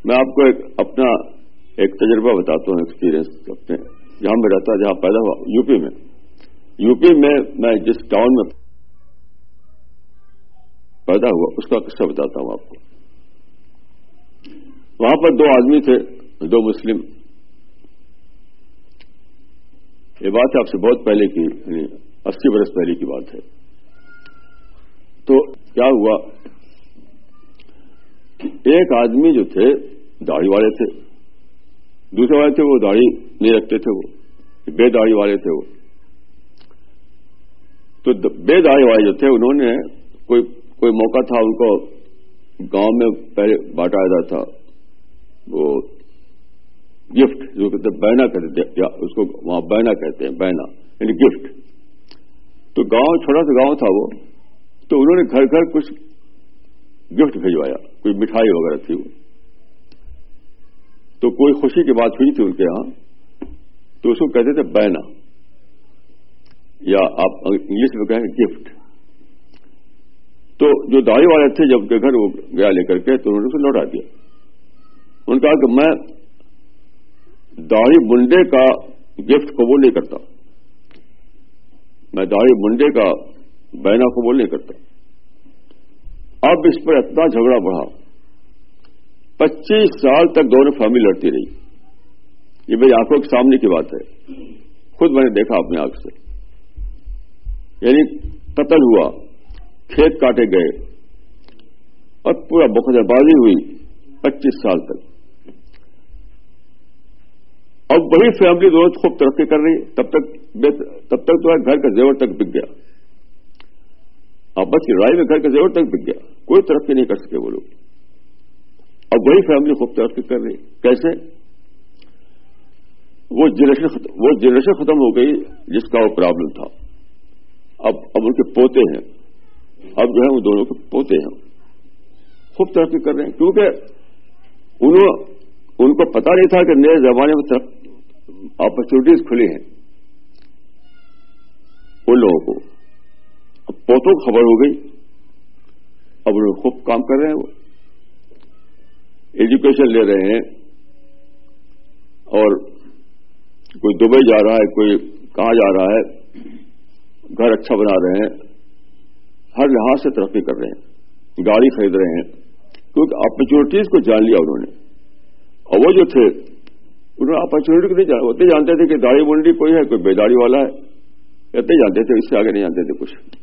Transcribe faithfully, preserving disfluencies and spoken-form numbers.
میں آپ کو ایک اپنا ایک تجربہ بتاتا ہوں، ایکسپیرئنس اپنے جہاں میں رہتا جہاں پیدا ہوا، یو پی میں یو پی میں میں جس ٹاؤن میں پیدا ہوا اس کا قصہ بتاتا ہوں آپ کو. وہاں پر دو آدمی تھے، دو مسلم. یہ بات آپ سے بہت پہلے کی، یعنی اسی برس پہلے کی بات ہے. تو کیا ہوا کہ ایک آدمی جو تھے داڑھی والے تھے، دوسرے والے تھے وہ داڑھی نہیں رکھتے تھے، وہ بے داڑھی والے تھے. وہ تو بے داڑھی والے جو تھے انہوں نے کوئی کوئی موقع تھا ان کو گاؤں میں پہلے بانٹا جاتا تھا وہ گفٹ، جو کہتے ہیں بینا کہتے ہیں، یا اس کو وہاں بینا کہتے ہیں، بینا یعنی گفٹ. تو گاؤں چھوٹا سا گاؤں تھا وہ، تو انہوں نے گھر گھر کچھ گفٹ بھیجوایا، کوئی مٹھائی وغیرہ تھی وہ. تو کوئی خوشی کی بات ہوئی تھی ان کے یہاں، تو اس کو کہتے تھے بینا، یا آپ انگلش میں کہیں گفٹ. تو جو داڑھی والے تھے جب کے گھر وہ گیا لے کر کے، تو انہوں نے اسے لوٹا دیا. انہوں نے کہا کہ میں داڑھی منڈے کا گفٹ قبول نہیں کرتا، میں داڑھی منڈے کا بینا قبول نہیں کرتا. اب اس پر اتنا جھگڑا بڑھا، پچیس سال تک دونوں فیملی لڑتی رہی. یہ میری آنکھوں کے سامنے کی بات ہے، خود میں نے دیکھا اپنی آنکھ سے. یعنی قتل ہوا، کھیت کاٹے گئے، اور پورا بخت بازی ہوئی پچیس سال تک. اب وہی فیملی روز خوب ترقی کر رہی، تب تک تب تک تو گھر کا زیور تک بک گیا. آپس کی لڑائی میں گھر کا زیور تک بک گیا، کوئی ترقی نہیں کر سکے وہ لوگ. اب وہی فیملی خوب ترقی کر رہی. کیسے؟ وہ جنریشن وہ جنریشن ختم ہو گئی جس کا وہ پرابلم تھا. اب اب ان کے پوتے ہیں، اب جو ہے وہ دونوں کے پوتے ہیں، خوب ترقی کر رہے ہیں. کیونکہ انہوں ان کو پتا نہیں تھا کہ نئے زمانے میں اپرچونیٹیز کھلی ہیں ان لوگوں کو. اب پوتوں کو خبر ہو گئی، اب انہوں خوب کام کر رہے ہیں، وہ ایجوکیشن لے رہے ہیں، اور کوئی دبئی جا رہا ہے، کوئی کہاں جا رہا ہے، گھر اچھا بنا رہے ہیں، ہر لحاظ سے ترقی کر رہے ہیں، گاڑی خرید رہے ہیں. کیونکہ اپرچونیٹیز کو جان لیا انہوں نے. اور وہ جو تھے انہوں نے اپرچونیٹی کو نہیں جانا، وہ جانتے تھے کہ داڑھی منڈی کوئی ہے، کوئی بے داڑھی والا ہے، اتنے جانتے تھے، اس سے آگے نہیں جانتے تھے کچھ.